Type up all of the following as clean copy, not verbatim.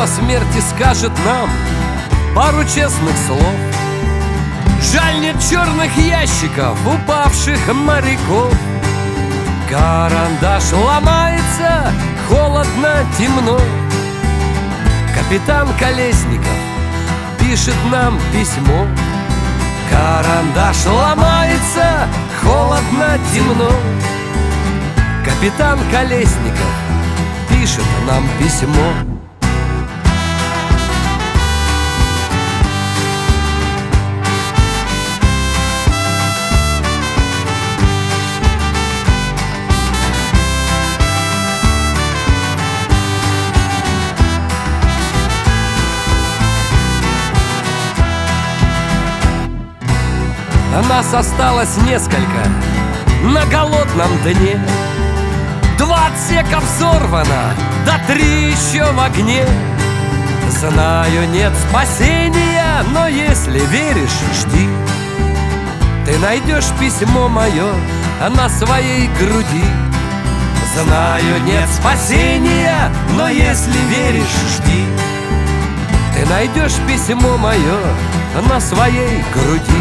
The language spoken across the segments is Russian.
по смерти скажет нам пару честных слов. Жаль, нет черных ящиков упавших моряков. Карандаш ломается, холодно, темно. Капитан Колесников пишет нам письмо. Карандаш ломается, холодно, темно. Капитан Колесников пишет нам письмо. Нас осталось несколько на голодном дне. 2 отсека взорвано, да 3 еще в огне. Знаю, нет спасения, но если веришь, жди. Ты найдешь письмо мое на своей груди. Знаю, нет спасения, но если веришь, жди. Ты найдешь письмо мое на своей груди.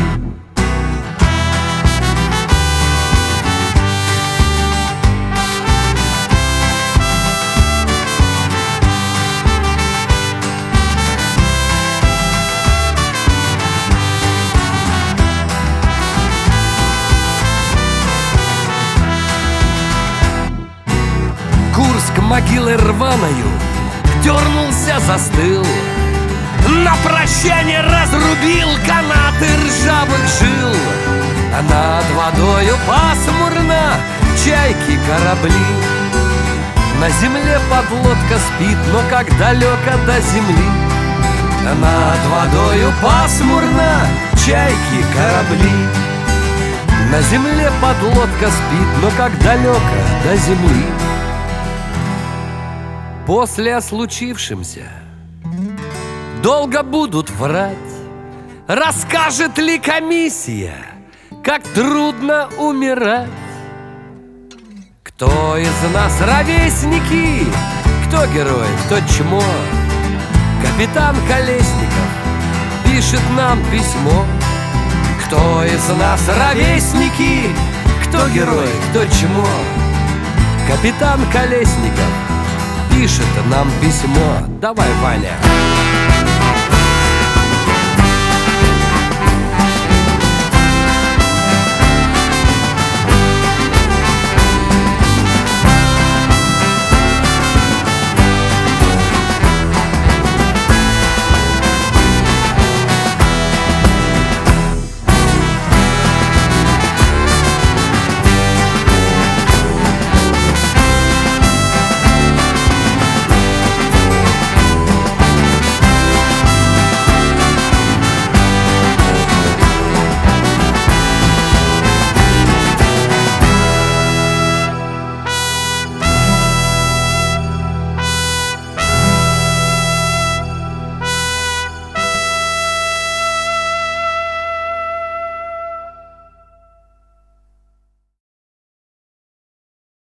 Курск могилой рваною дернулся, застыл. На прощание разрубил канаты ржавых жил. А над водою пасмурно чайки, корабли. На земле подлодка спит, но как далеко до земли. А над водою пасмурно чайки, корабли. На земле подлодка спит, но как далеко до земли. После о случившемся долго будут врать. Расскажет ли комиссия, как трудно умирать? Кто из нас ровесники, кто герой, кто чмо? Капитан Колесников пишет нам письмо. Кто из нас ровесники, кто герой, кто чмо? Капитан Колесников пишет нам письмо. Давай, Ваня.